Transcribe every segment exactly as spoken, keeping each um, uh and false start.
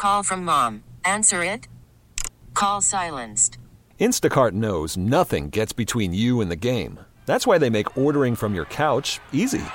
call from mom. Answer it. Call silenced. Instacart knows nothing gets between you and the game. That's why they make ordering from your couch easy.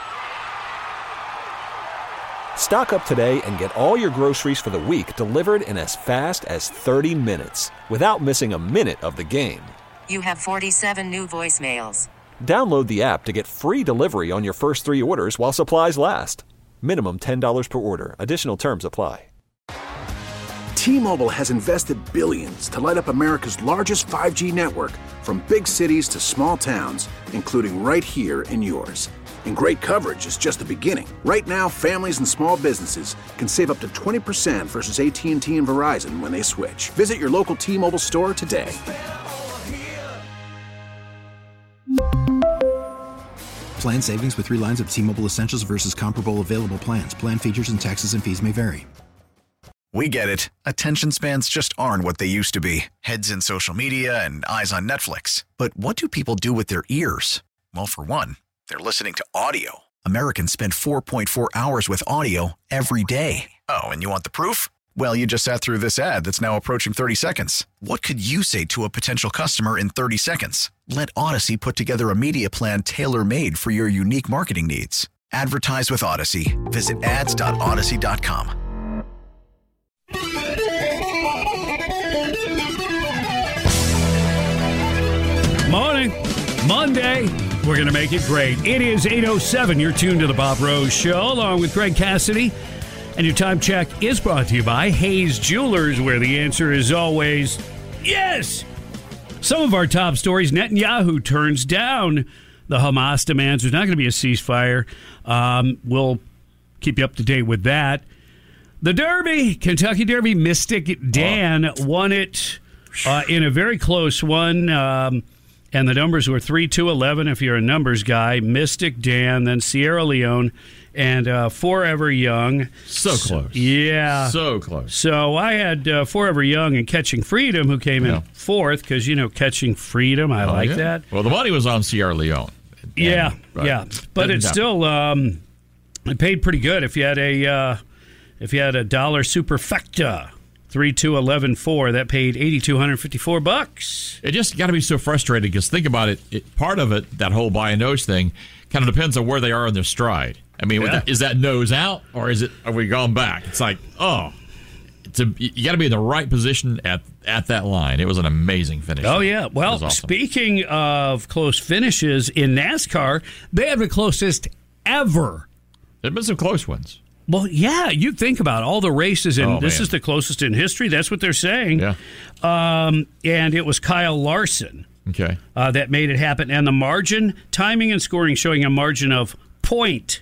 Stock up today and get all your groceries for the week delivered in as fast as thirty minutes without missing a minute of the game. You have forty-seven new voicemails. Download the app to get free delivery on your first three orders while supplies last. Minimum ten dollars per order. Additional terms apply. T-Mobile has invested billions to light up America's largest five G network, from big cities to small towns, including right here in yours. And great coverage is just the beginning. Right now, families and small businesses can save up to twenty percent versus A T and T and Verizon when they switch. Visit your local T-Mobile store today. Plan savings with three lines of T-Mobile Essentials versus comparable available plans. Plan features and taxes and fees may vary. We get it. Attention spans just aren't what they used to be. Heads in social media and eyes on Netflix. But what do people do with their ears? Well, for one, they're listening to audio. Americans spend four point four hours with audio every day. Oh, and you want the proof? Well, you just sat through this ad that's now approaching thirty seconds. What could you say to a potential customer in thirty seconds? Let Odyssey put together a media plan tailor-made for your unique marketing needs. Advertise with Odyssey. Visit ads dot odyssey dot com. Morning. Monday. We're going to make it great. It is eight oh seven. You're tuned to the Bob Rose Show along with Greg Cassidy. And your time check is brought to you by Hayes Jewelers, where the answer is always yes. Some of our top stories: Netanyahu turns down the Hamas demands. There's not going to be a ceasefire. Um, we'll keep you up to date with that. The Derby, Kentucky Derby, Mystic Dan oh. won it uh, in a very close one. Um, and the numbers were three two eleven if you're a numbers guy. Mystic Dan, then Sierra Leone, and uh, Forever Young. So close. Yeah. So close. So I had uh, Forever Young and Catching Freedom, who came in yeah. fourth, because, you know, Catching Freedom, I oh, like yeah. that. Well, the money was on Sierra Leone. And, yeah, but yeah. But it's still, um, it paid pretty good if you had a, uh, if you had a dollar superfecta. three two eleven four, that paid eight thousand two hundred fifty-four bucks. It just got to be so frustrating, because think about it, it, part of it, that whole buy a nose thing, kind of depends on where they are in their stride. I mean, yeah. the, is that nose out, or is it, are we gone back? It's like, oh, it's a, you got to be in the right position at at that line. It was an amazing finish. Oh, yeah. Well, awesome. Speaking of close finishes in NASCAR, they had the closest ever. There have been some close ones. Well, yeah, you think about all the races, and oh, this man. is the closest in history. That's what they're saying. Yeah. Um, and it was Kyle Larson okay. uh, that made it happen. And the margin, timing and scoring showing a margin of point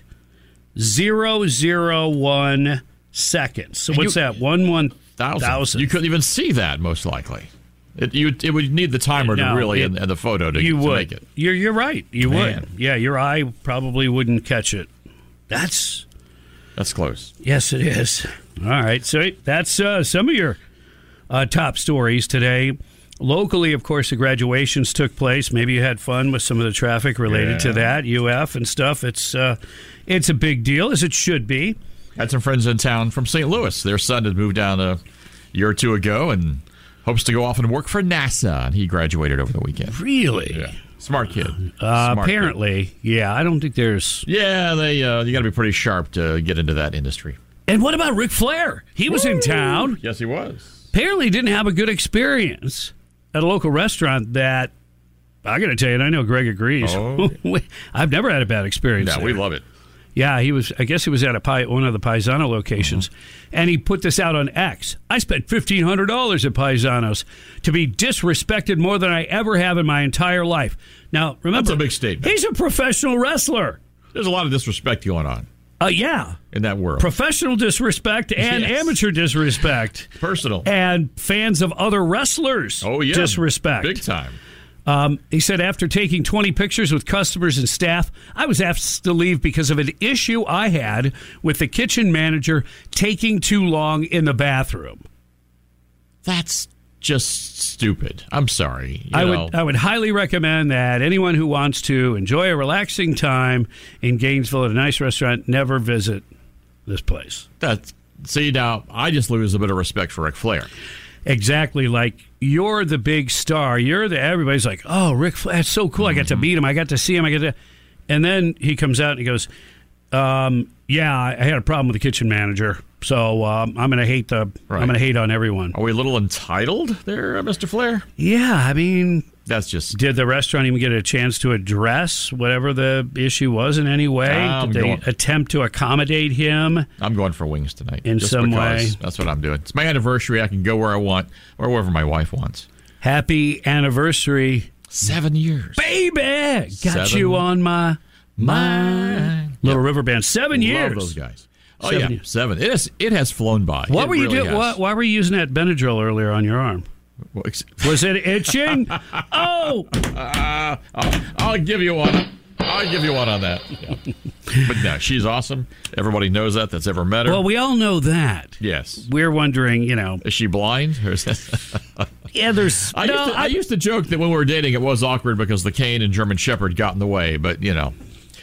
zero zero one seconds. So what's you, that? One one thousand. thousand. You couldn't even see that, most likely. It, you, it would need the timer no, to really, it, and, and the photo to, you to would. make it. You're, you're right. You Man. would. Yeah, your eye probably wouldn't catch it. That's... That's close. Yes, it is. All right. So that's uh, some of your uh, top stories today. Locally, of course, the graduations took place. Maybe you had fun with some of the traffic related yeah. to that, U F and stuff. It's uh, it's a big deal, as it should be. Had some friends in town from Saint Louis. Their son had moved down a year or two ago and hopes to go off and work for NASA. And he graduated over the weekend. Really? Yeah. Smart kid. Uh, Smart apparently, kid. yeah. I don't think there's... Yeah, they. Uh, you got to be pretty sharp to get into that industry. And what about Ric Flair? He was Woo! in town. Yes, he was. Apparently didn't have a good experience at a local restaurant that, I got to tell you, and I know Greg agrees, oh. I've never had a bad experience No, there. we love it. Yeah, he was. I guess he was at a pie, one of the Paisano locations, mm-hmm. and he put this out on X. I spent fifteen hundred dollars at Paisano's to be disrespected more than I ever have in my entire life. Now, remember, that's a big statement. He's a professional wrestler. There's a lot of disrespect going on. Uh, yeah. In that world. Professional disrespect and yes. amateur disrespect. Personal. And fans of other wrestlers. Oh, yeah. Disrespect. Big time. Um, he said, after taking twenty pictures with customers and staff, I was asked to leave because of an issue I had with the kitchen manager taking too long in the bathroom. That's just stupid. I'm sorry. You I know. would I would highly recommend that anyone who wants to enjoy a relaxing time in Gainesville at a nice restaurant never visit this place. That's see, now, I just lose a bit of respect for Ric Flair. Exactly. Like, you're the big star. You're the, everybody's like, oh, Ric Flair, that's so cool. Mm-hmm. I got to meet him. I got to see him. I got to, and then he comes out and he goes, um, yeah, I had a problem with the kitchen manager. So um, I'm going to hate the, right. I'm going to hate on everyone. Are we a little entitled there, Mister Flair? Yeah. I mean, that's just. Did the restaurant even get a chance to address whatever the issue was in any way? I'm Did they going, attempt to accommodate him? I'm going for wings tonight. In just some because. way. That's what I'm doing. It's my anniversary. I can go where I want or wherever my wife wants. Happy anniversary. Seven years. Baby! Got Seven. you on my mind. Little yep. River Band. Seven years. Love those guys. Oh, seven yeah. years. Seven. It, is, it has flown by. What it were you really doing? Why, why were you using that Benadryl earlier on your arm? Was it itching? Oh! Uh, I'll, I'll give you one. I'll give you one on that. Yeah. But no, she's awesome. Everybody knows that that's ever met her. Well, we all know that. Yes. We're wondering, you know. Is she blind? Or is that... Yeah, there's... I, no, used to, I... I used to joke that when we were dating, it was awkward because the cane and German Shepherd got in the way. But, you know,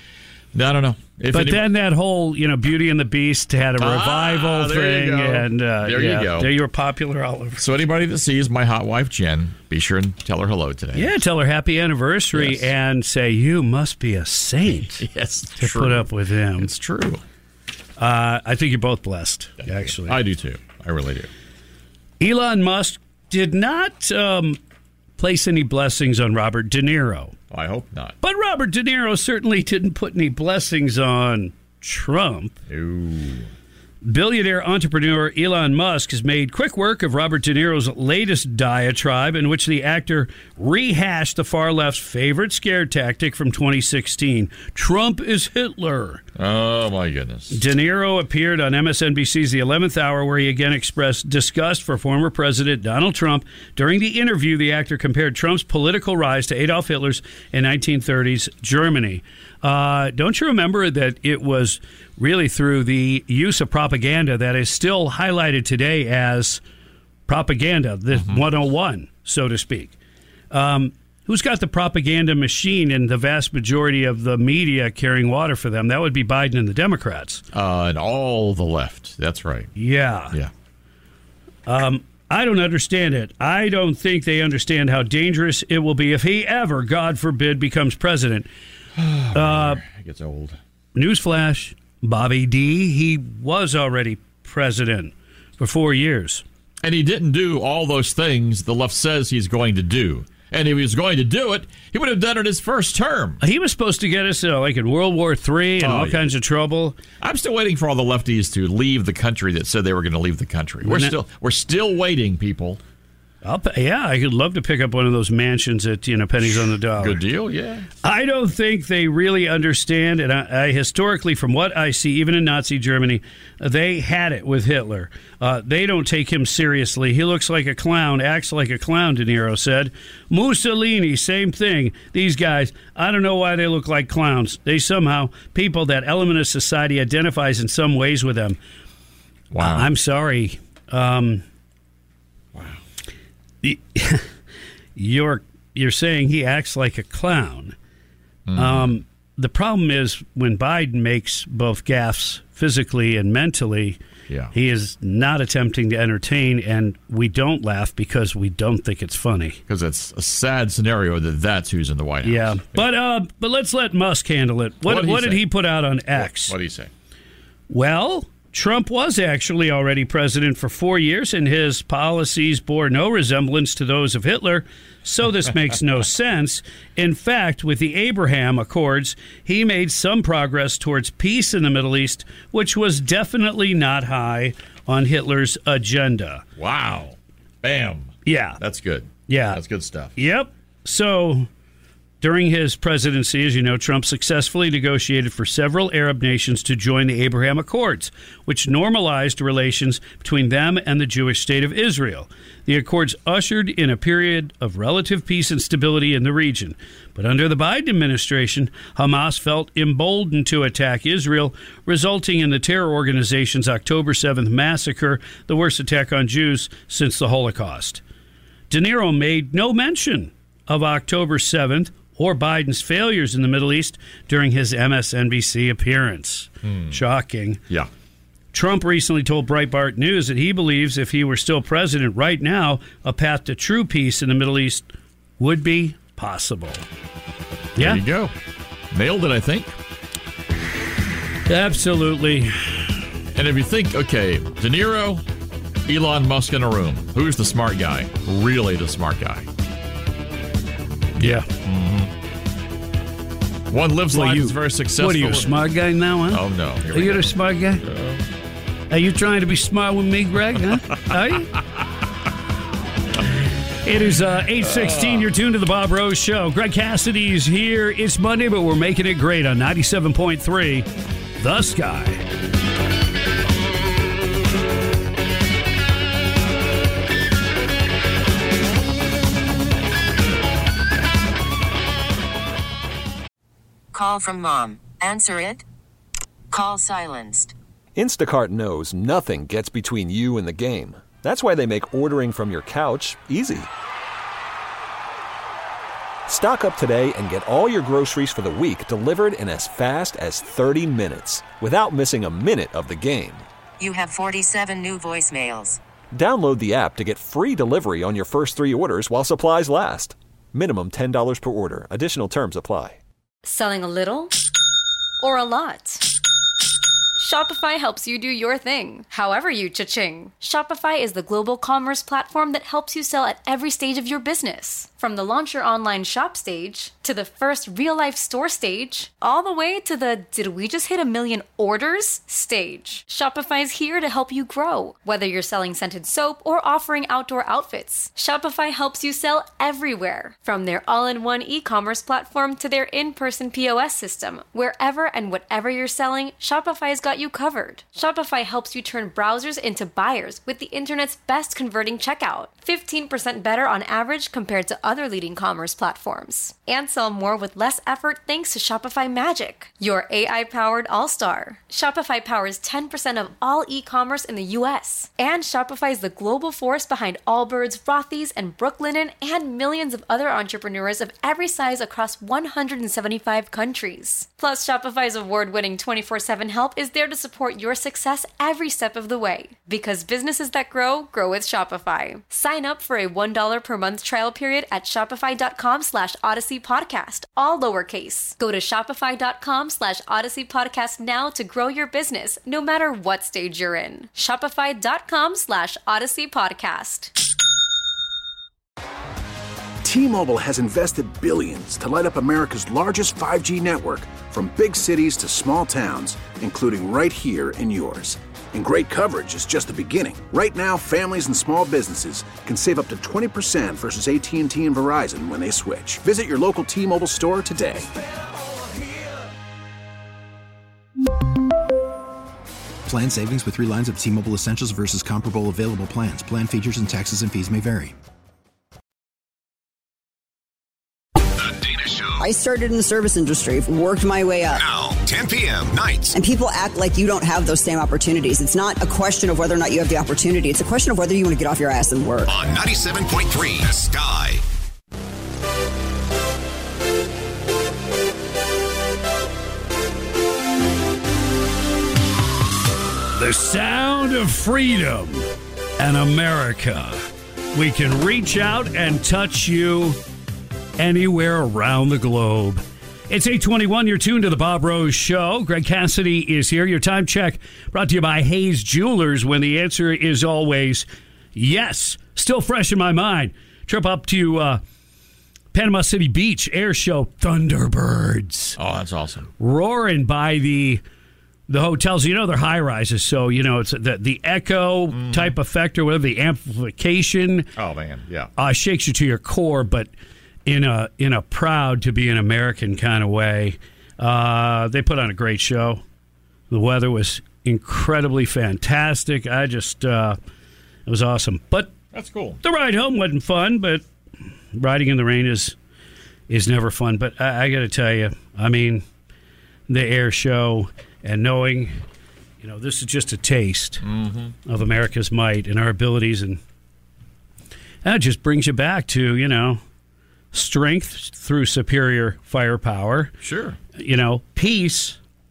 I don't know. If but anybody... then that whole, you know, Beauty and the Beast had a ah, revival there thing. You go. And uh, there yeah, you go. There you were popular all over. So anybody that sees my hot wife, Jen, be sure and tell her hello today. Yeah, tell her happy anniversary yes. and say, you must be a saint yes, to true. put up with him. It's true. Uh, I think you're both blessed, actually. I do, too. I really do. Elon Musk did not um, place any blessings on Robert De Niro. I hope not. But Robert De Niro certainly didn't put any blessings on Trump. Ooh. Billionaire entrepreneur Elon Musk has made quick work of Robert De Niro's latest diatribe, in which the actor rehashed the far left's favorite scare tactic from twenty sixteen. Trump is Hitler. Oh, my goodness. De Niro appeared on M S N B C's The eleventh Hour, where he again expressed disgust for former President Donald Trump. During the interview, the actor compared Trump's political rise to Adolf Hitler's in nineteen thirties Germany. Uh, don't you remember that it was really through the use of propaganda that is still highlighted today as propaganda, the mm-hmm. one oh one, so to speak? Um, who's got the propaganda machine in the vast majority of the media carrying water for them? That would be Biden and the Democrats. Uh, and all the left. That's right. Yeah. Yeah. Um, I don't understand it. I don't think they understand how dangerous it will be if he ever, God forbid, becomes president. Uh, it gets old. Newsflash, Bobby D, he was already president for four years. And he didn't do all those things the left says he's going to do. And if he was going to do it, he would have done it his first term. He was supposed to get us uh, like in World War Three and oh, all yeah. kinds of trouble. I'm still waiting for all the lefties to leave the country that said they were going to leave the country. We're still we're still waiting, people. I'll, yeah, I could love to pick up one of those mansions at, you know, pennies on the dollar. Good deal, yeah. I don't think they really understand, and I, I historically, from what I see, even in Nazi Germany, they had it with Hitler. Uh, they don't take him seriously. He looks like a clown, acts like a clown, De Niro said. Mussolini, same thing. These guys, I don't know why they look like clowns. They somehow, people, that element of society identifies in some ways with them. Wow. Uh, I'm sorry. Um... You're you're saying he acts like a clown. Mm. Um, the problem is when Biden makes both gaffes physically and mentally, yeah. he is not attempting to entertain, and we don't laugh because we don't think it's funny. Because it's a sad scenario that that's who's in the White House. Yeah, but uh, but let's let Musk handle it. What, what, what did he put out on X? What, what did he say? Well, Trump was actually already president for four years, and his policies bore no resemblance to those of Hitler, so this makes no sense. In fact, with the Abraham Accords, he made some progress towards peace in the Middle East, which was definitely not high on Hitler's agenda. Wow. Bam. Yeah. That's good. Yeah. That's good stuff. Yep. So during his presidency, as you know, Trump successfully negotiated for several Arab nations to join the Abraham Accords, which normalized relations between them and the Jewish state of Israel. The Accords ushered in a period of relative peace and stability in the region. But under the Biden administration, Hamas felt emboldened to attack Israel, resulting in the terror organization's October seventh massacre, the worst attack on Jews since the Holocaust. De Niro made no mention of October seventh or Biden's failures in the Middle East during his M S N B C appearance. Hmm. Shocking. Yeah. Trump recently told Breitbart News that he believes if he were still president right now, a path to true peace in the Middle East would be possible. Yeah. There you go. Nailed it, I think. Absolutely. And if you think, okay, De Niro, Elon Musk in a room, who's the smart guy? Really the smart guy? Yeah. Mm-hmm. One lives Well, life, you- is very successful. What are you, a smart guy now, huh? Oh, no. Here Are we you go. the smart guy? No. Are you trying to be smart with me, Greg? Huh? Are you? It is uh, eight sixteen. You're tuned to the Bob Rose Show. Greg Cassidy is here. It's Monday, but we're making it great on ninety-seven point three The Sky. Call from mom. Answer it. Call silenced. Instacart knows nothing gets between you and the game. That's why they make ordering from your couch easy. Stock up today and get all your groceries for the week delivered in as fast as thirty minutes without missing a minute of the game. You have forty-seven new voicemails. Download the app to get free delivery on your first three orders while supplies last. Minimum ten dollars per order. Additional terms apply. Selling a little or a lot? Shopify helps you do your thing, however you cha-ching. Shopify is the global commerce platform that helps you sell at every stage of your business. From the launch your online shop stage, to the first real-life store stage, all the way to the did we just hit a million orders stage. Shopify's here to help you grow. Whether you're selling scented soap or offering outdoor outfits, Shopify helps you sell everywhere. From their all-in-one e-commerce platform to their in-person P O S system, wherever and whatever you're selling, Shopify's got you covered. Shopify helps you turn browsers into buyers with the internet's best converting checkout. fifteen percent better on average compared to other leading commerce platforms. And sell more with less effort thanks to Shopify Magic, your A I-powered all-star. Shopify powers ten percent of all e-commerce in the U S. And Shopify is the global force behind Allbirds, Rothy's, and Brooklinen, and millions of other entrepreneurs of every size across one hundred seventy-five countries. Plus, Shopify's award-winning twenty-four seven help is there to support your success every step of the way. Because businesses that grow, grow with Shopify. Sign up for a one dollar per month trial period at shopify.com slash Odyssey Podcast, all lowercase. Go to shopify.com slash Odyssey Podcast now to grow your business, no matter what stage you're in. Shopify.com slash Odyssey Podcast. T-Mobile has invested billions to light up America's largest five G network, from big cities to small towns, including right here in yours. And great coverage is just the beginning. Right now, families and small businesses can save up to twenty percent versus A T and T and Verizon when they switch. Visit your local T-Mobile store today. Plan savings with three lines of T-Mobile Essentials versus comparable available plans. Plan features and taxes and fees may vary. I started in the service industry, worked my way up. Now, ten p.m. nights. And people act like you don't have those same opportunities. It's not a question of whether or not you have the opportunity. It's a question of whether you want to get off your ass and work. On ninety-seven point three The Sky. The sound of freedom and America. We can reach out and touch you anywhere around the globe. It's eight twenty-one. You're tuned to the Bob Rose Show. Greg Cassidy is here. Your time check brought to you by Hayes Jewelers, when the answer is always yes. Still fresh in my mind. Trip up to uh, Panama City Beach Air Show. Thunderbirds. Oh, that's awesome. Roaring by the the hotels. You know, they're high rises, so you know it's the the echo mm. type effect or whatever, the amplification. Oh man, yeah, uh, shakes you to your core, but in a in a proud to be an American kind of way. Uh, they put on a great show. The weather was incredibly fantastic. I just uh, it was awesome. But that's cool. The ride home wasn't fun, but riding in the rain is is never fun. But I, I got to tell you, I mean, the air show and knowing, you know, this is just a taste mm-hmm. of America's might and our abilities, and that just brings you back to, you know, strength through superior firepower. Sure. You know, peace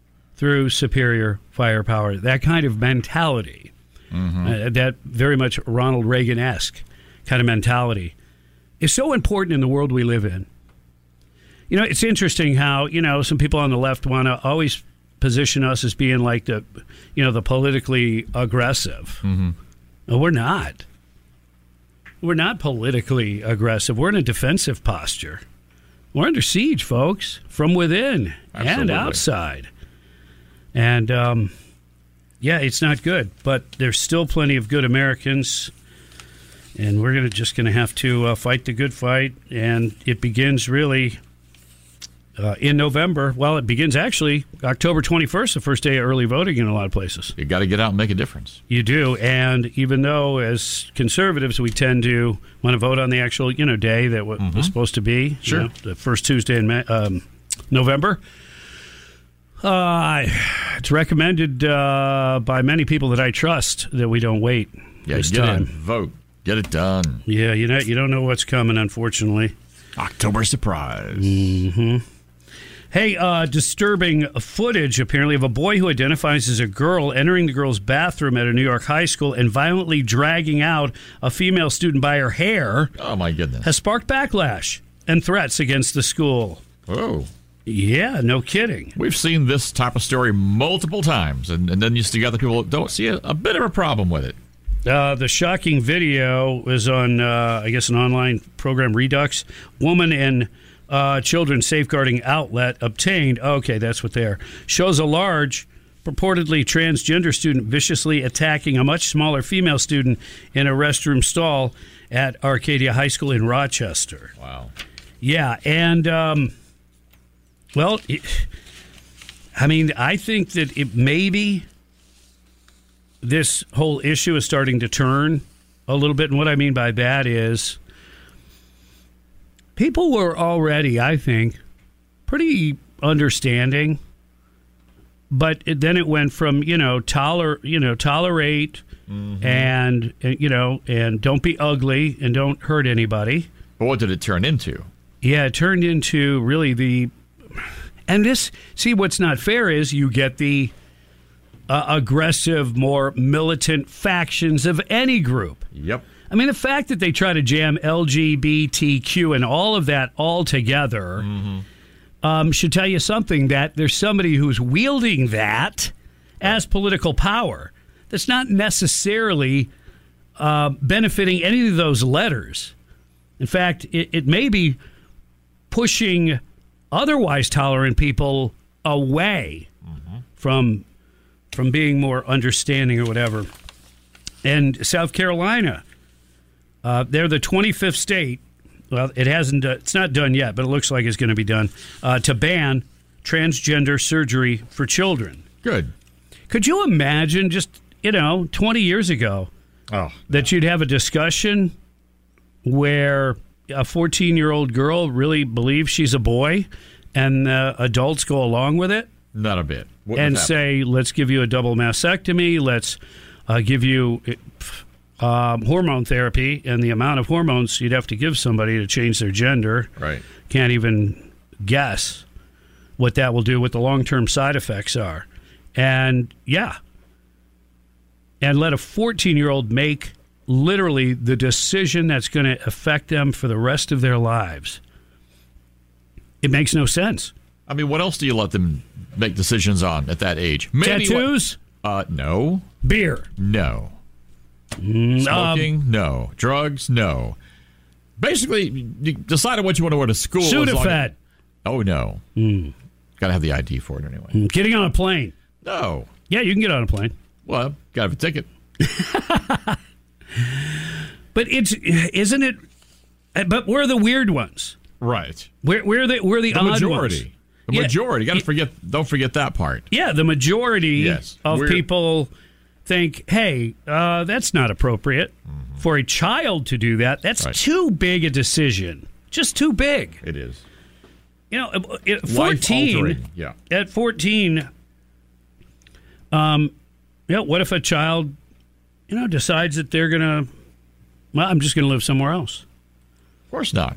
through superior firepower. That kind of mentality, mm-hmm. uh, that very much Ronald Reagan-esque kind of mentality, is so important in the world we live in. You know, it's interesting how, you know, some people on the left want to always position us as being like the, you know, the politically aggressive. Mm-hmm. No, we're not. We're not politically aggressive. We're in a defensive posture. We're under siege, folks, from within Absolutely. and outside. And, um, yeah, it's not good. But there's still plenty of good Americans, and we're gonna just going to have to uh, fight the good fight. And it begins really uh, in November. Well, it begins actually October twenty-first, the first day of early voting in a lot of places. You got to get out and make a difference. You do. And even though as conservatives we tend to want to vote on the actual, you know, day that w- Mm-hmm. was supposed to be, Sure. you know, the first Tuesday in May, um, November, uh, it's recommended uh, by many people that I trust that we don't wait Yeah, this get time. in, vote, get it done. Yeah, you know, you don't know what's coming, unfortunately. October surprise. Mm-hmm. Hey, uh, disturbing footage, apparently, of a boy who identifies as a girl entering the girl's bathroom at a New York high school and violently dragging out a female student by her hair. Oh, my goodness. Has sparked backlash and threats against the school. Oh. Yeah, no kidding. We've seen this type of story multiple times, and, and then you see other people that don't see a, a bit of a problem with it. Uh, the shocking video was on, uh, I guess, an online program, Redux. Woman in uh, Children's Safeguarding Outlet obtained, okay, that's what they are, shows a large, purportedly transgender student viciously attacking a much smaller female student in a restroom stall at Arcadia High School in Rochester. Wow. Yeah, and, um, well, it, I mean, I think that it maybe this whole issue is starting to turn a little bit. And what I mean by that is people were already, I think, pretty understanding. But it, then it went from, you know, toler, you know, tolerate mm-hmm. and, you know, and don't be ugly and don't hurt anybody. But what did it turn into? Yeah, it turned into really the... And this, see, what's not fair is you get the uh, aggressive, more militant factions of any group. Yep. I mean, the fact that they try to jam L G B T Q and all of that all together mm-hmm. um, should tell you something, that there's somebody who's wielding that as political power that's not necessarily uh, benefiting any of those letters. In fact, it, it may be pushing otherwise tolerant people away mm-hmm. from from being more understanding or whatever. And South Carolina, uh, they're the twenty-fifth state. Well, it hasn't. Uh, it's not done yet, but it looks like it's going to be done uh, to ban transgender surgery for children. Good. Could you imagine just you know twenty years ago oh, that yeah. you'd have a discussion where a fourteen-year-old girl really believes she's a boy, and uh, adults go along with it? Not a bit. What and say, let's give you a double mastectomy, let's uh, give you um, hormone therapy, and the amount of hormones you'd have to give somebody to change their gender. Right. Can't even guess what that will do, what the long-term side effects are. And, yeah. And let a fourteen-year-old make literally the decision that's going to affect them for the rest of their lives. It makes no sense. I mean, what else do you let them make decisions on at that age? Maybe Tattoos? What, uh, no. Beer? No. Mm, Smoking? Um, no. Drugs? No. Basically, you decided what you want to wear to school. Sudafed? As oh, no. Mm. Got to have the I D for it anyway. Mm. Getting on a plane? No. Yeah, you can get on a plane. Well, got to have a ticket. But it's isn't it? But we're the weird ones, right? We're we're the we're the, the odd majority. ones. The yeah. majority. Got to forget. Don't forget that part. Yeah, the majority yes. of we're, people think, "Hey, uh, that's not appropriate mm-hmm. for a child to do that. That's right. too big a decision. Just too big." It is. You know, at fourteen. Yeah. At fourteen. Um, yeah. What if a child, you know, decides that they're gonna? Well, I'm just going to live somewhere else. Of course not.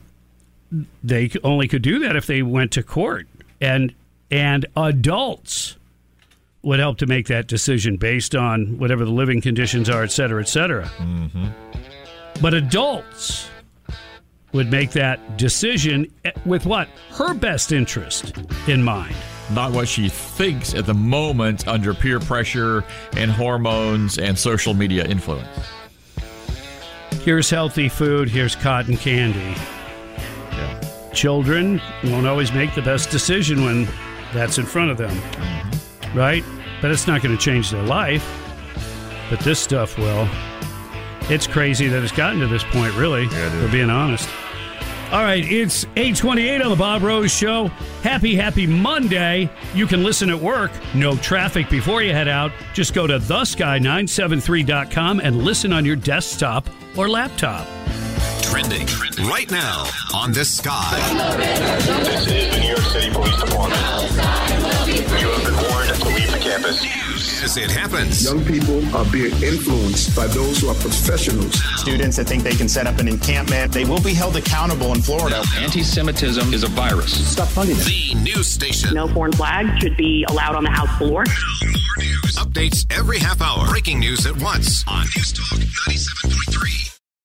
They only could do that if they went to court. And and adults would help to make that decision based on whatever the living conditions are, et cetera, et cetera. Mm-hmm. But adults would make that decision with what? Her best interest in mind. Not what she thinks at the moment under peer pressure and hormones and social media influence. Here's healthy food. Here's cotton candy. Yeah. Children won't always make the best decision when that's in front of them. Mm-hmm. Right? But it's not going to change their life. But this stuff will. It's crazy that it's gotten to this point, really, yeah, for being honest. All right, it's eight twenty-eight on the Bob Rose Show. Happy, happy Monday. You can listen at work. No traffic before you head out. Just go to the sky nine seven three dot com and listen on your desktop or laptop. Trending right now on The Sky. This is the New York City Police Department. You have been warned to leave the campus. News as it happens. Young people are being influenced by those who are professionals. Students that think they can set up an encampment, they will be held accountable in Florida. Anti-Semitism is a virus. Stop funding it. The news station. No foreign flag should be allowed on the House floor. More news. Updates every half hour. Breaking news at once on News Talk ninety-seven point three.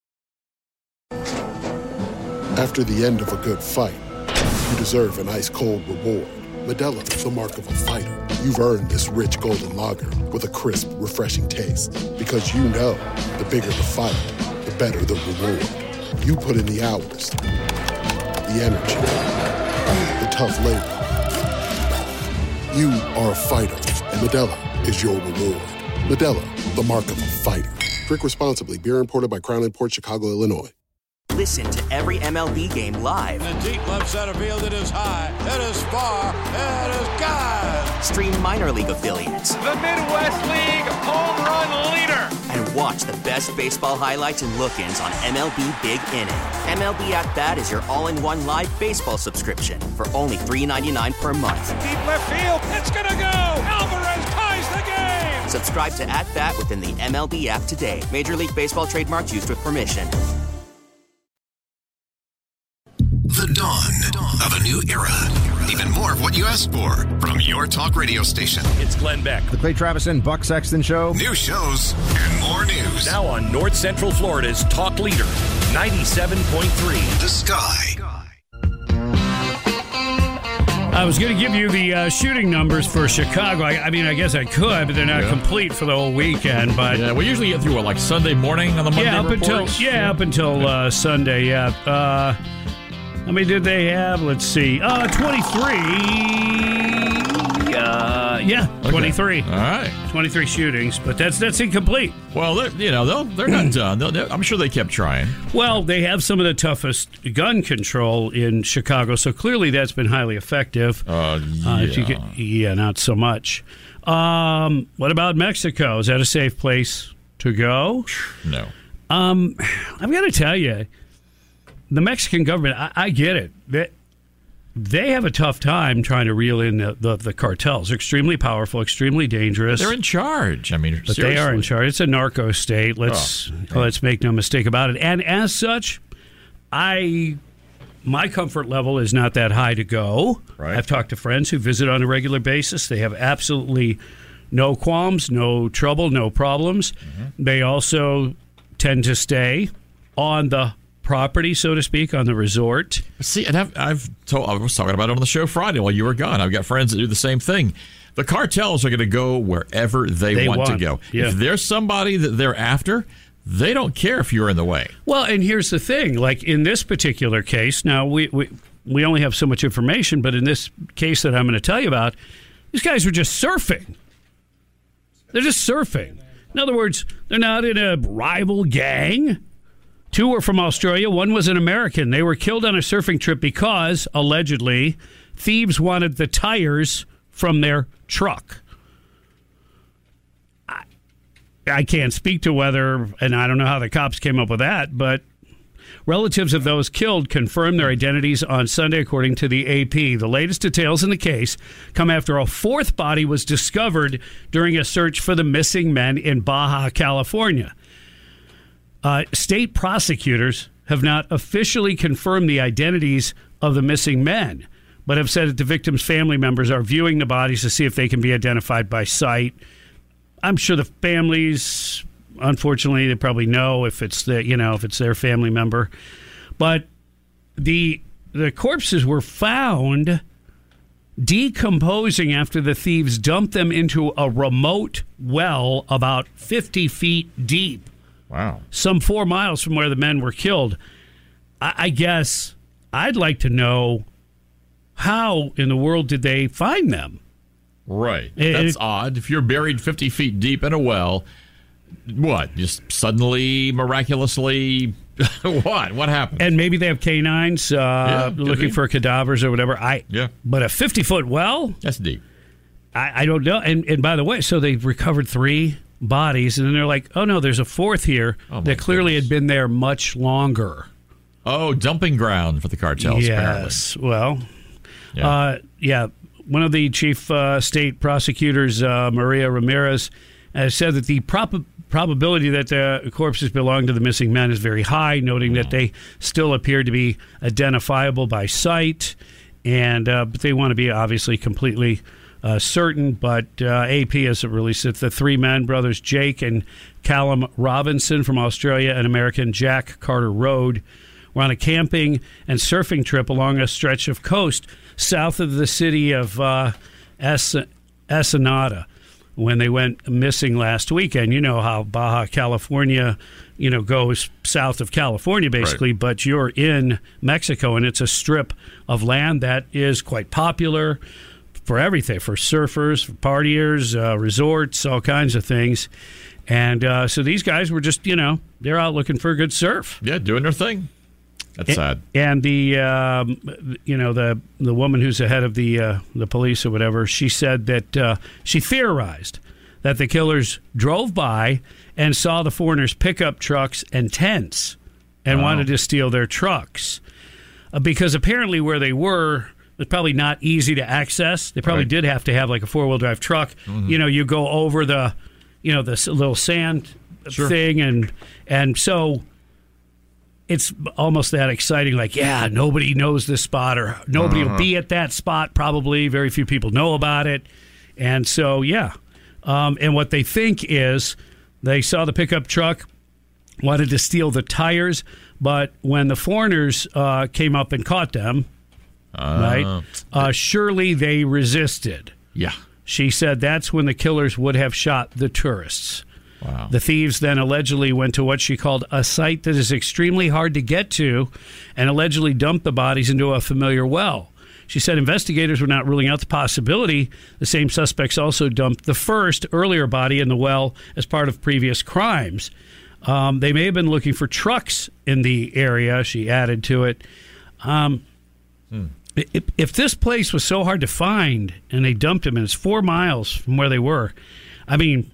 After the end of a good fight, you deserve an ice-cold reward. Modelo is the mark of a fighter. You've earned this rich golden lager with a crisp, refreshing taste. Because you know, the bigger the fight, the better the reward. You put in the hours, the energy, the tough labor. You are a fighter, and Modelo is your reward. Modelo, the mark of a fighter. Drink responsibly. Beer imported by Crown Imports, Chicago, Illinois. Listen to every M L B game live. In the deep left center field, it is high, it is far, it is gone. Stream minor league affiliates. The Midwest League home run leader. And watch the best baseball highlights and look-ins on M L B Big Inning. M L B At Bat is your all-in-one live baseball subscription for only three ninety-nine per month. Deep left field, it's gonna go. Alvarez ties the game. Subscribe to At Bat within the M L B app today. Major League Baseball trademarks used with permission. The dawn of a new era. Even more of what you asked for from your talk radio station. It's Glenn Beck. The Clay Travison, Buck Sexton Show. New shows and more news. Now on North Central Florida's talk leader, ninety-seven point three. The Sky. I was going to give you the uh, shooting numbers for Chicago. I, I mean, I guess I could, but they're not yeah. complete for the whole weekend. But yeah, we usually get through what, like Sunday morning on the Monday yeah, up reports? until yeah, up until uh, Sunday. Yeah. Uh, How many did they have? Let's see. Uh, twenty-three. Uh, yeah, okay. twenty-three. All right. twenty-three shootings, but that's that's incomplete. Well, they're, you know, they'll, they're not done. They'll, they're, I'm sure they kept trying. Well, they have some of the toughest gun control in Chicago, so clearly that's been highly effective. Uh, yeah. Uh, if you could, yeah, not so much. Um, what about Mexico? Is that a safe place to go? No. Um, I've got to tell you, the Mexican government, I, I get it. They, they have a tough time trying to reel in the, the, the cartels. They're extremely powerful, extremely dangerous. They're in charge. I mean, but seriously. they are in charge. It's a narco state. Let's oh, let's make no mistake about it. And as such, I my comfort level is not that high to go. Right. I've talked to friends who visit on a regular basis. They have absolutely no qualms, no trouble, no problems. Mm-hmm. They also tend to stay on the property, so to speak, on the resort. See, and I've, I've told, I was talking about it on the show Friday while you were gone. I've got friends that do the same thing. The cartels are going to go wherever they, they want, want to go. Yeah. If there's somebody that they're after, they don't care if you're in the way. Well, and here's the thing. Like in this particular case, now we, we, we only have so much information, but in this case that I'm going to tell you about, these guys were just surfing. They're just surfing. In other words, they're not in a rival gang. Two were from Australia. One was an American. They were killed on a surfing trip because, allegedly, thieves wanted the tires from their truck. I, I can't speak to whether, and I don't know how the cops came up with that, but relatives of those killed confirmed their identities on Sunday, according to the A P. The latest details in the case come after a fourth body was discovered during a search for the missing men in Baja, California. Uh, state prosecutors have not officially confirmed the identities of the missing men, but have said that the victims' family members are viewing the bodies to see if they can be identified by sight. I'm sure the families, unfortunately, they probably know if it's the, you know, if it's their family member. But the the corpses were found decomposing after the thieves dumped them into a remote well about fifty feet deep. Wow. Some four miles from where the men were killed. I, I guess I'd like to know, how in the world did they find them? Right. It, That's it, odd. If you're buried fifty feet deep in a well, what? Just suddenly, miraculously, what? What happened? And maybe they have canines uh, yeah, looking be. for cadavers or whatever. I Yeah. But a fifty-foot well? That's deep. I, I don't know. And, and by the way, so they've recovered three bodies, and then they're like, oh, no, there's a fourth here oh that clearly goodness. had been there much longer. Oh, dumping ground for the cartels, yes. apparently. Well, yeah. Uh, yeah. One of the chief uh, state prosecutors, uh, Maria Ramirez, has said that the prob- probability that the corpses belong to the missing men is very high, noting that they still appear to be identifiable by sight, and uh, but they want to be obviously completely uh, certain. But uh, A P has released that the three men, brothers Jake and Callum Robinson from Australia and American Jack Carter Road, were on a camping and surfing trip along a stretch of coast south of the city of uh, Es- Ensenada when they went missing last weekend. You know how Baja California, you know, goes south of California, basically, right. But you're in Mexico, and it's a strip of land that is quite popular for everything, for surfers, for partiers, uh, resorts, all kinds of things. And uh, so these guys were just, you know, they're out looking for a good surf. Yeah, doing their thing. That's and, sad. And the, um, you know, the the woman who's the head of the uh, the police or whatever, she said that uh, she theorized that the killers drove by and saw the foreigners' pickup trucks and tents and oh. wanted to steal their trucks uh, because apparently where they were was probably not easy to access. They probably right. did have to have like a four wheel drive truck. Mm-hmm. You know, you go over the, you know, this little sand sure. thing, and and so. It's almost that exciting, like, yeah, nobody knows this spot, or nobody uh-huh. will be at that spot, probably. Very few people know about it. And so, yeah. Um, and what they think is they saw the pickup truck, wanted to steal the tires, but when the foreigners uh, came up and caught them, uh, right, uh, surely they resisted. Yeah. She said that's when the killers would have shot the tourists. Wow. The thieves then allegedly went to what she called a site that is extremely hard to get to and allegedly dumped the bodies into a familiar well. She said investigators were not ruling out the possibility the same suspects also dumped the first, earlier body in the well as part of previous crimes. Um, they may have been looking for trucks in the area, she added to it. Um, hmm. if, if this place was so hard to find and they dumped them and it's four miles from where they were, I mean...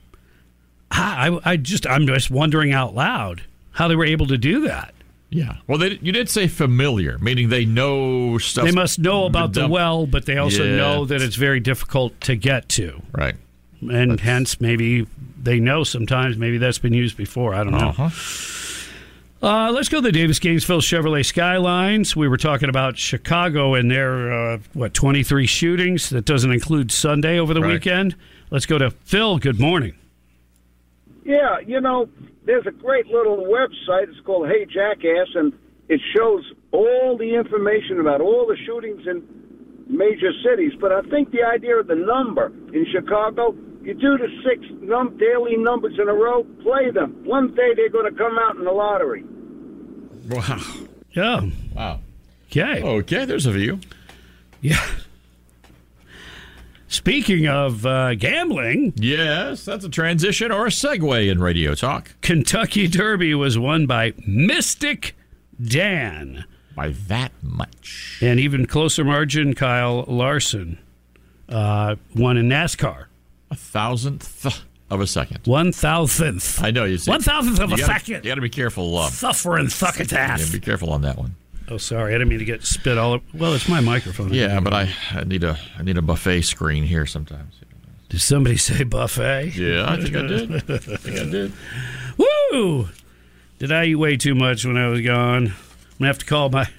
I, I just, I'm just wondering out loud how they were able to do that. Yeah. Well, they, you did say familiar, meaning they know stuff. They must know about the well, but they also yeah. know that it's very difficult to get to. Right. And that's... hence, maybe they know sometimes, maybe that's been used before. I don't know. Uh-huh. Uh, let's go to the Davis Gainesville Chevrolet Skylines. We were talking about Chicago and their, uh, what, twenty-three shootings. That doesn't include Sunday over the right. weekend. Let's go to Phil. Good morning. Yeah, you know, there's a great little website. It's called Hey Jackass, and it shows all the information about all the shootings in major cities. But I think the idea of the number in Chicago, you do the six num- daily numbers in a row, play them. One day they're going to come out in the lottery. Wow. Yeah. Wow. Okay. Okay, there's a view. Yeah. Speaking of uh, gambling... Yes, that's a transition or a segue in Radio Talk. Kentucky Derby was won by Mystic Dan. By that much. And even closer margin, Kyle Larson uh, won in NASCAR. A thousandth of a second. One thousandth. I know. You see, One thousandth of you a gotta, second. You got to be careful. Uh, Suffering succotash. Yeah, be careful on that one. Oh, sorry. I didn't mean to get spit all over. Well, it's my microphone. Yeah, but I, I need a I need a buffet screen here sometimes. Did somebody say buffet? Yeah, I think I did. I think I did. Woo! Did I eat way too much when I was gone? I'm going to have to call my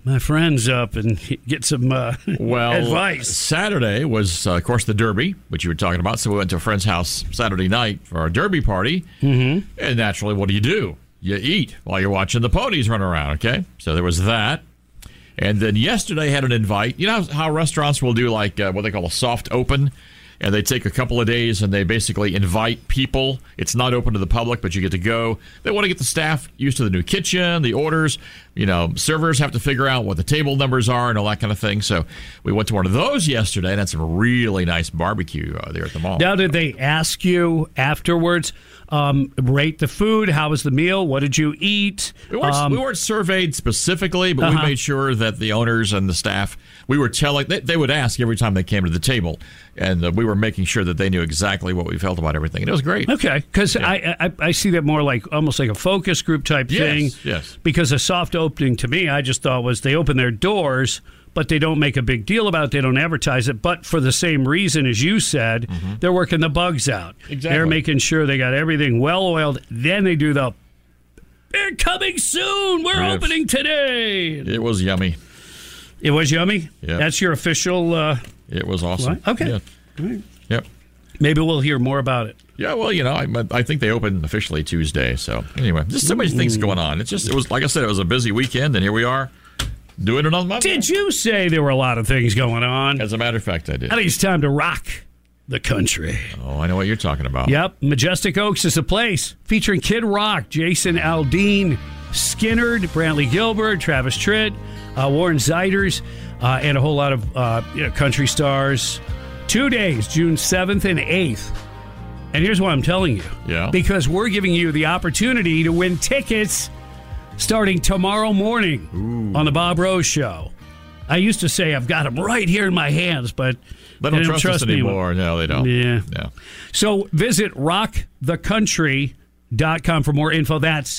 my friends up and get some uh, well, advice. Saturday was, uh, of course, the Derby, which you were talking about. So we went to a friend's house Saturday night for our Derby party. Mm-hmm. And naturally, what do you do? You eat while you're watching the ponies run around, okay? So there was that. And then yesterday had an invite. You know how restaurants will do like uh, what they call a soft open? And they take a couple of days and they basically invite people. It's not open to the public, but you get to go. They want to get the staff used to the new kitchen, the orders. You know, servers have to figure out what the table numbers are and all that kind of thing. So we went to one of those yesterday and had some really nice barbecue uh, there at the mall. Now, did they ask you afterwards, um, rate the food? How was the meal? What did you eat? We weren't, um, we weren't surveyed specifically, but uh-huh. we made sure that the owners and the staff, we were telling, they, they would ask every time they came to the table. And uh, we were making sure that they knew exactly what we felt about everything. And it was great. Okay, because yeah. I, I I see that more like almost like a focus group type yes, thing. Yes. Because a soft opening to me, I just thought was they open their doors, but they don't make a big deal about it. They don't advertise it. But for the same reason as you said, mm-hmm. they're working the bugs out. Exactly. They're making sure they got everything well oiled. Then they do the, they're coming soon. We're yes. opening today. It was yummy. It was yummy? Yep. That's your official... Uh, it was awesome. What? Okay. Yeah. All right. Yep. Maybe we'll hear more about it. Yeah, well, you know, I, I think they opened officially Tuesday. So anyway, just so many things going on. It's just, it was like I said, it was a busy weekend, and here we are doing it on Monday. Did you say there were a lot of things going on? As a matter of fact, I did. I think it's time to rock the country. Oh, I know what you're talking about. Yep, Majestic Oaks is a place featuring Kid Rock, Jason Aldean, Skinnerd, Brantley Gilbert, Travis Tritt, uh, Warren Zeiders, uh, and a whole lot of uh, you know, country stars. Two days, June seventh and eighth. And here's what I'm telling you. Yeah. Because we're giving you the opportunity to win tickets starting tomorrow morning Ooh. on the Bob Rose Show. I used to say I've got them right here in my hands, but they don't, they don't trust, trust us anymore. Me. No, they don't. Yeah. No. So visit rock the country dot com for more info. That's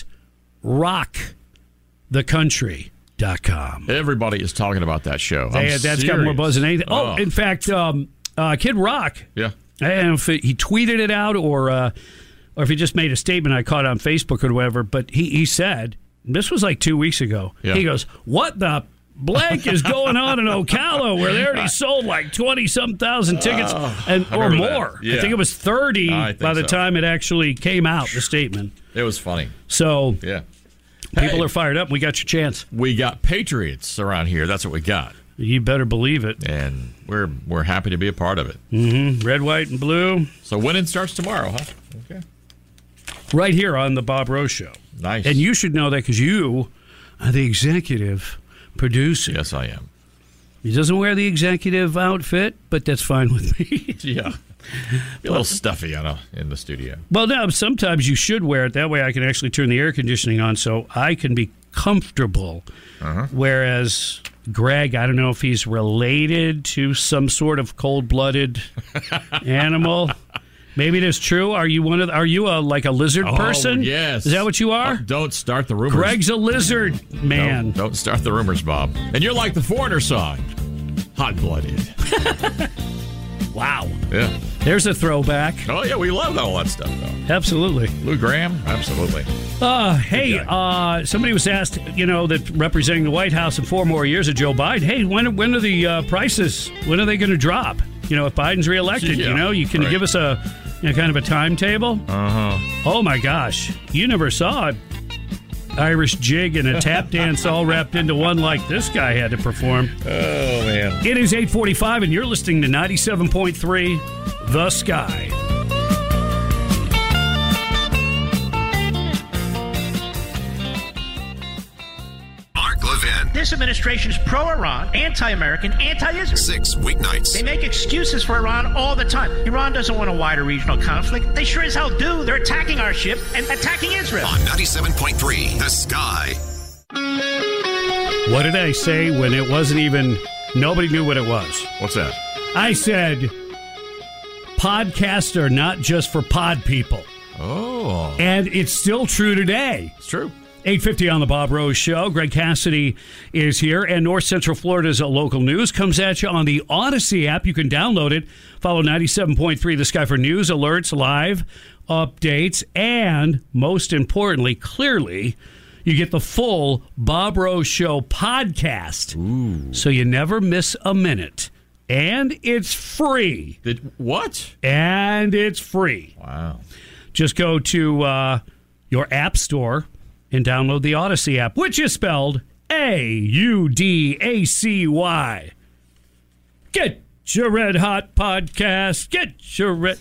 rock the country dot com. Everybody is talking about that show. They, that's serious. Got more buzz than anything. Oh, oh. in fact, um, uh, Kid Rock. Yeah. I don't know if it, he tweeted it out or uh, or if he just made a statement I caught on Facebook or whatever, but he, he said, this was like two weeks ago, yeah. he goes, what the blank is going on in Ocala where they already sold like twenty-some thousand tickets oh, and or more. Yeah. I think it was thirty think by the so. time it actually came out, the statement. It was funny. So yeah, people hey, are fired up. We got your chance. We got Patriots around here. That's what we got. You better believe it. And we're we're happy to be a part of it. Mm-hmm. Red, white, and blue. So winning starts tomorrow, huh? Okay. Right here on the Bob Rose Show. Nice. And you should know that because you are the executive producer. Yes, I am. He doesn't wear the executive outfit, but that's fine with me. Yeah. Be a little stuffy on a, in the studio. Well, no, sometimes you should wear it. That way I can actually turn the air conditioning on so I can be comfortable. Uh-huh. Whereas Greg, I don't know if he's related to some sort of cold-blooded animal. Maybe it is true. Are you one of? The, are you a like a lizard oh, person? Yes. Is that what you are? Oh, don't start the rumors. Greg's a lizard man. Don't, don't start the rumors, Bob. And you're like the Foreigner song, hot-blooded. Wow. Yeah. There's a throwback. Oh yeah, we love all that stuff, though. Absolutely. Lou Graham, absolutely. Uh, hey, uh, somebody was asked, you know, that representing the White House in four more years of Joe Biden. Hey, when when are the uh, prices? When are they going to drop? You know, if Biden's reelected, yeah, you know, you can right. give us a you know, kind of a timetable. Uh huh. Oh my gosh, you never saw an Irish jig and a tap dance all wrapped into one like this guy had to perform. Oh man! It is eight forty-five, and you're listening to ninety-seven point three, The Sky. This administration is pro-Iran, anti-American, anti-Israel. Six weeknights. They make excuses for Iran all the time. Iran doesn't want a wider regional conflict. They sure as hell do. They're attacking our ship and attacking Israel. On ninety-seven point three, The Sky. What did I say when it wasn't even, nobody knew what it was? What's that? I said, podcasts are not just for pod people. Oh. And it's still true today. It's true. eight fifty on the Bob Rose Show. Greg Cassidy is here, and North Central Florida's local news comes at you on the Odyssey app. You can download it. Follow ninety-seven point three The Sky for news, alerts, live updates, and most importantly, clearly, you get the full Bob Rose Show podcast. Ooh. So you never miss a minute. And it's free. Did, what? And it's free. Wow. Just go to uh, your app store and download the Odyssey app, which is spelled A U D A C Y. Get your Red Hot podcast. Get your Red...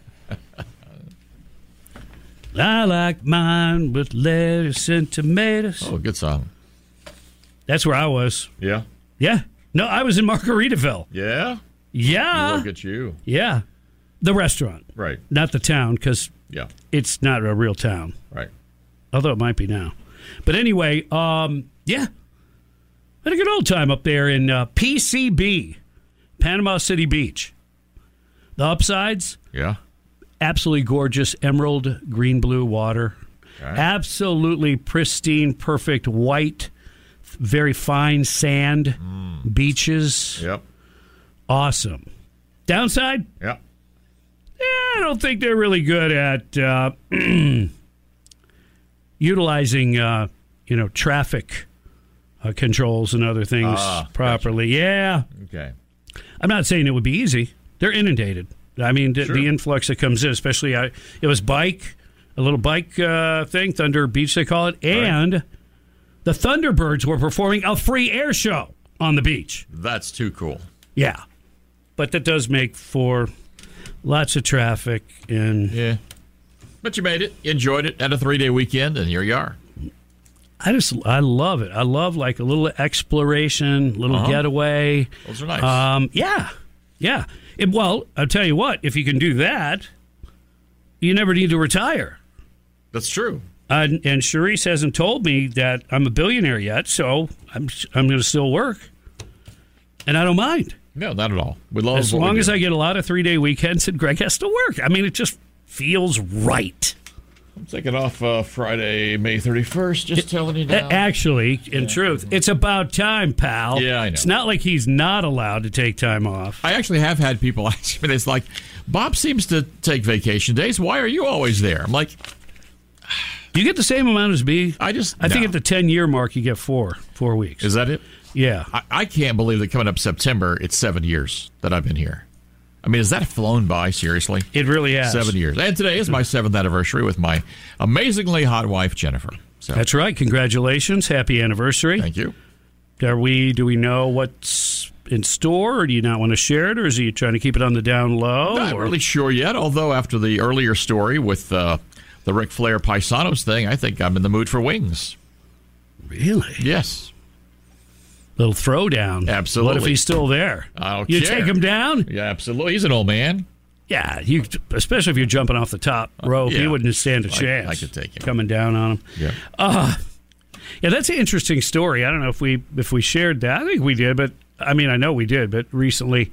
I like mine with lettuce and tomatoes. Oh, good song. That's where I was. Yeah? Yeah. No, I was in Margaritaville. Yeah? Yeah. Look at you. Yeah. The restaurant. Right. Not the town, because yeah. it's not a real town. Right. Although it might be now. But anyway, um, yeah. Had a good old time up there in uh, P C B, Panama City Beach. The upsides? Yeah. Absolutely gorgeous emerald green blue water. Okay. Absolutely pristine, perfect white, very fine sand mm. beaches. Yep. Awesome. Downside? Yeah. Yeah, I don't think they're really good at uh, utilizing, uh, you know, traffic uh, controls and other things uh, properly. Gotcha. Yeah. Okay. I'm not saying it would be easy. They're inundated. I mean, the, sure. the influx that comes in, especially, I, it was bike, a little bike uh, thing, Thunder Beach they call it, and right. the Thunderbirds were performing a free air show on the beach. That's too cool. Yeah. But that does make for lots of traffic. And yeah. But you made it, you enjoyed it, had a three-day weekend, and here you are. I just, I love it. I love like a little exploration, little uh-huh. getaway. Those are nice. Um, yeah. Yeah. It, well, I'll tell you what, if you can do that, you never need to retire. That's true. Uh, and Charisse hasn't told me that I'm a billionaire yet, so I'm I'm going to still work. And I don't mind. No, not at all. We love as long as I get a lot of three-day weekends and Greg has to work. I mean, it just feels right. I'm taking off uh, Friday, May thirty-first, just it, telling you now. Actually, in yeah. truth, it's about time, pal. Yeah, I know. It's not like he's not allowed to take time off. I actually have had people ask me, it's like, Bob seems to take vacation days. Why are you always there? I'm like... Do you get the same amount as me? I just... I no. think at the ten-year mark, you get four. Four weeks. Is that it? Yeah. I, I can't believe that coming up September, it's seven years that I've been here. I mean, has that flown by, seriously? It really has. Seven years. And today is my seventh anniversary with my amazingly hot wife, Jennifer. So. That's right. Congratulations. Happy anniversary. Thank you. Are we, do we know what's in store, or do you not want to share it, or is he trying to keep it on the down low? Not or? really sure yet, although after the earlier story with uh, the Ric Flair Paisanos thing, I think I'm in the mood for wings. Really? Yes. Little throwdown. Absolutely. What if he's still there? I don't you care. take him down? Yeah, absolutely. He's an old man. Yeah, you, especially if you're jumping off the top rope, uh, yeah. he wouldn't stand a chance. I, I could take him. Coming down on him. Yeah. Uh, yeah, that's an interesting story. I don't know if we if we shared that. I think we did, but I mean, I know we did, but recently.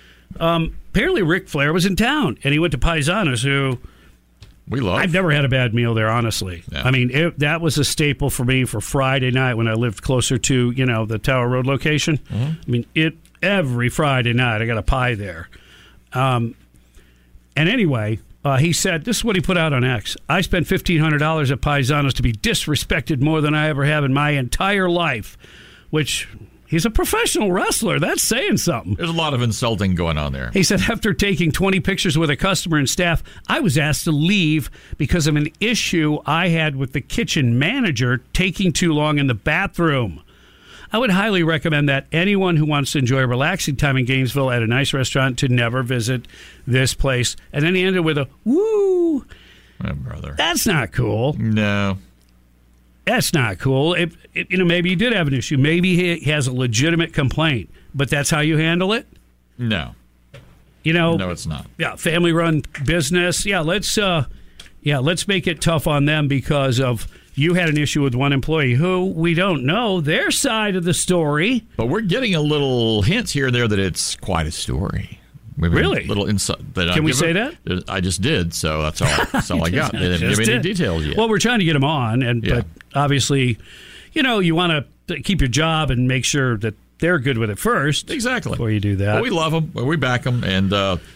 Um, apparently, Ric Flair was in town, and he went to Paisanos, who... We love. I've never had a bad meal there, honestly. Yeah. I mean, it, that was a staple for me for Friday night when I lived closer to, you know, the Tower Road location. Mm-hmm. I mean, it every Friday night I got a pie there. Um, and anyway, uh, he said, this is what he put out on X. I spent fifteen hundred dollars at Paisanos to be disrespected more than I ever have in my entire life, which... He's a professional wrestler. That's saying something. There's a lot of insulting going on there. He said, after taking twenty pictures with a customer and staff, I was asked to leave because of an issue I had with the kitchen manager taking too long in the bathroom. I would highly recommend that anyone who wants to enjoy a relaxing time in Gainesville at a nice restaurant to never visit this place. And then he ended with a, woo. My brother. That's not cool. No. That's not cool. It, it, you know, maybe he did have an issue. Maybe he has a legitimate complaint, but that's how you handle it? No. You know, no, it's not. Yeah, family-run business. Yeah, let's uh, yeah, let's make it tough on them because of you had an issue with one employee who we don't know their side of the story. But we're getting a little hints here and there that it's quite a story. Maybe really? A little insight. That Can I we say it. that? I just did, so that's all. That's all I got. They didn't give me any details yet. Well, we're trying to get them on, and yeah. but obviously, you know, you want to keep your job and make sure that they're good with it first. Exactly. Before you do that. Well, we love them. We back them, and uh,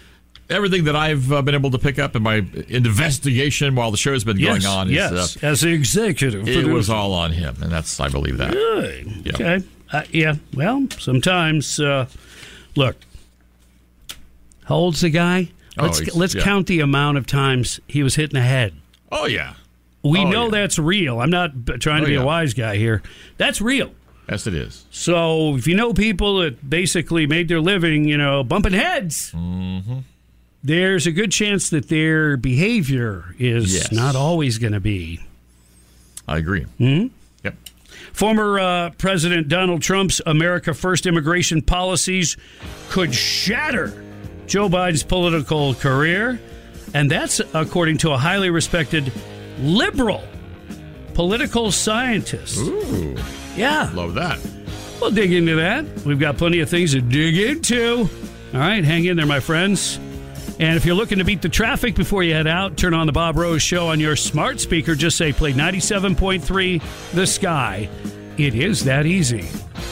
everything that I've uh, been able to pick up in my investigation while the show's been yes, going on is yes. uh, as the executive it producer. was all on him, and that's I believe that. Good. Yep. Okay. Uh, yeah. Well, sometimes. Uh, look. How old's the guy? Let's oh, let's yeah. count the amount of times he was hit in the head. Oh yeah. We oh, know yeah. that's real. I'm not b- trying to oh, be yeah. a wise guy here. That's real. Yes, it is. So if you know people that basically made their living, you know, bumping heads, mm-hmm. there's a good chance that their behavior is yes. not always going to be. I agree. Hmm? Yep. Former uh, President Donald Trump's America First immigration policies could shatter Joe Biden's political career, and that's according to a highly respected liberal political scientist. Ooh. Yeah. Love that. We'll dig into that. We've got plenty of things to dig into. All right, hang in there, my friends. And if you're looking to beat the traffic before you head out, turn on the Bob Rose Show on your smart speaker. Just say play ninety-seven point three The Sky. It is that easy.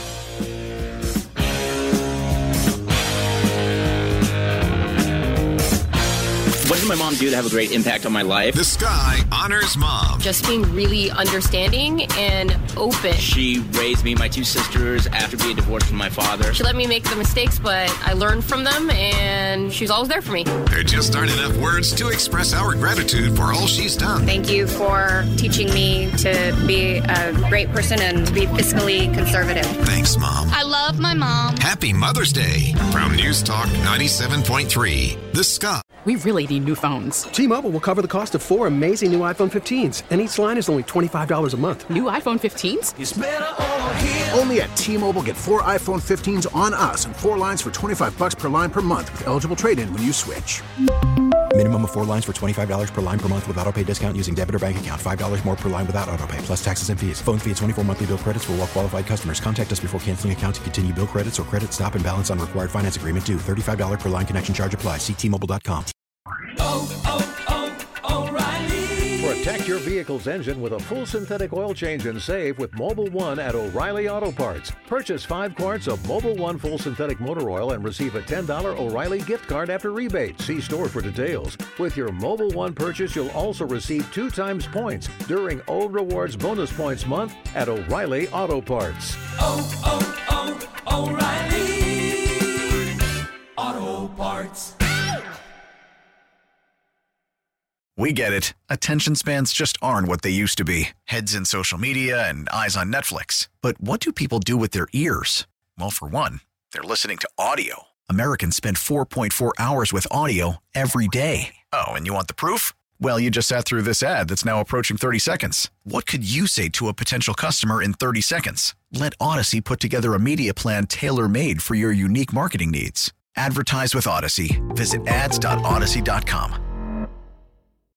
What does my mom do to have a great impact on my life? The Sky honors mom. Just being really understanding and open. She raised me and my two sisters after being divorced from my father. She let me make the mistakes, but I learned from them, and she was always there for me. There just aren't enough words to express our gratitude for all she's done. Thank you for teaching me to be a great person and to be fiscally conservative. Thanks, Mom. I love my mom. Happy Mother's Day from News Talk ninety-seven point three. The Sky. We really need new phones. T-Mobile will cover the cost of four amazing new iPhone fifteens, and each line is only twenty-five dollars a month. New iPhone fifteens? It's better over here. Only at T-Mobile, get four iPhone fifteens on us and four lines for twenty-five bucks per line per month with eligible trade-in when you switch. Minimum of four lines for twenty-five dollars per line per month with autopay discount using debit or bank account. five dollars more per line without autopay, plus taxes and fees. Phone fee at twenty-four monthly bill credits for well-qualified customers. Contact us before canceling account to continue bill credits or credit stop and balance on required finance agreement due. thirty-five dollars per line connection charge applies. See T Mobile dot com. Oh, oh, oh, O'Reilly. Protect your vehicle's engine with a full synthetic oil change and save with Mobile One at O'Reilly Auto Parts. Purchase five quarts of Mobile One full synthetic motor oil and receive a ten dollars O'Reilly gift card after rebate. See store for details. With your Mobile One purchase, you'll also receive two times points during O Rewards Bonus Points Month at O'Reilly Auto Parts. Oh, oh, oh, O'Reilly Auto Parts. We get it. Attention spans just aren't what they used to be. Heads in social media and eyes on Netflix. But what do people do with their ears? Well, for one, they're listening to audio. Americans spend four point four hours with audio every day. Oh, and you want the proof? Well, you just sat through this ad that's now approaching thirty seconds. What could you say to a potential customer in thirty seconds? Let Odyssey put together a media plan tailor-made for your unique marketing needs. Advertise with Odyssey. Visit ads dot odyssey dot com.